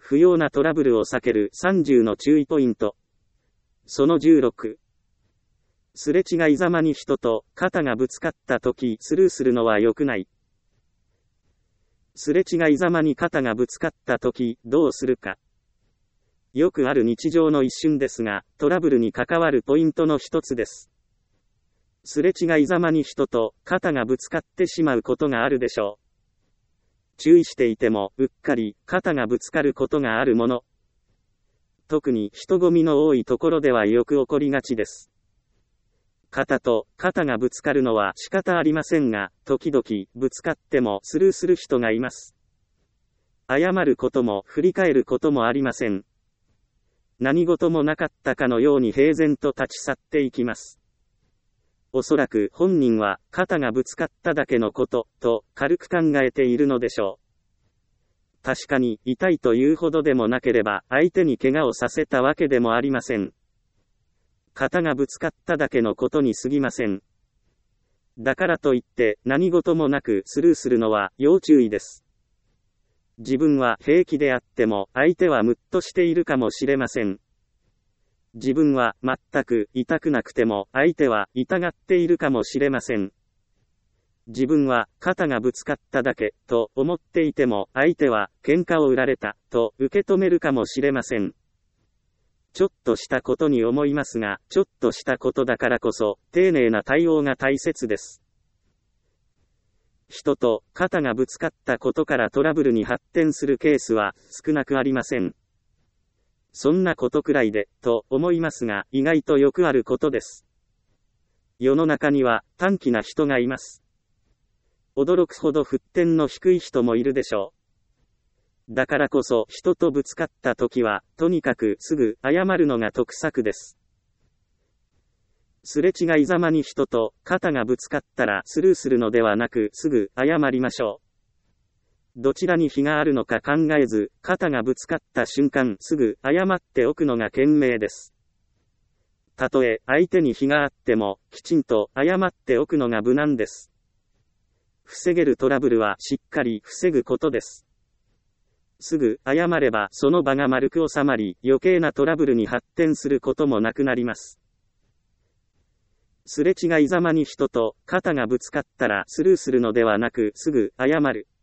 不要なトラブルを避ける30の注意ポイント。その16。すれ違いざまに人と肩がぶつかったときスルーするのは良くない。すれ違いざまに肩がぶつかったときどうするか。よくある日常の一瞬ですが、トラブルに関わるポイントの一つです。すれ違いざまに人と肩がぶつかってしまうことがあるでしょう。注意していてもうっかり肩がぶつかることがあるもの。特に人混みの多いところではよく起こりがちです。肩と肩がぶつかるのは仕方ありませんが、時々ぶつかってもスルーする人がいます。謝ることも振り返ることもありません。何事もなかったかのように平然と立ち去っていきます。おそらく本人は肩がぶつかっただけのことと軽く考えているのでしょう。確かに痛いというほどでもなければ相手に怪我をさせたわけでもありません。肩がぶつかっただけのことに過ぎません。だからといって何事もなくスルーするのは要注意です。自分は平気であっても相手はムッとしているかもしれません。自分は全く痛くなくても相手は痛がっているかもしれません。自分は肩がぶつかっただけと思っていても相手は喧嘩を売られたと受け止めるかもしれません。ちょっとしたことに思いますが、ちょっとしたことだからこそ丁寧な対応が大切です。人と肩がぶつかったことからトラブルに発展するケースは少なくありません。そんなことくらいで、と思いますが、意外とよくあることです。世の中には短気な人がいます。驚くほど沸点の低い人もいるでしょう。だからこそ人とぶつかった時は、とにかくすぐ謝るのが得策です。すれ違いざまに人と肩がぶつかったらスルーするのではなくすぐ謝りましょう。どちらに非があるのか考えず、肩がぶつかった瞬間すぐ謝っておくのが賢明です。たとえ相手に非があっても、きちんと謝っておくのが無難です。防げるトラブルはしっかり防ぐことです。すぐ謝ればその場が丸く収まり、余計なトラブルに発展することもなくなります。すれ違いざまに人と肩がぶつかったらスルーするのではなくすぐ謝る。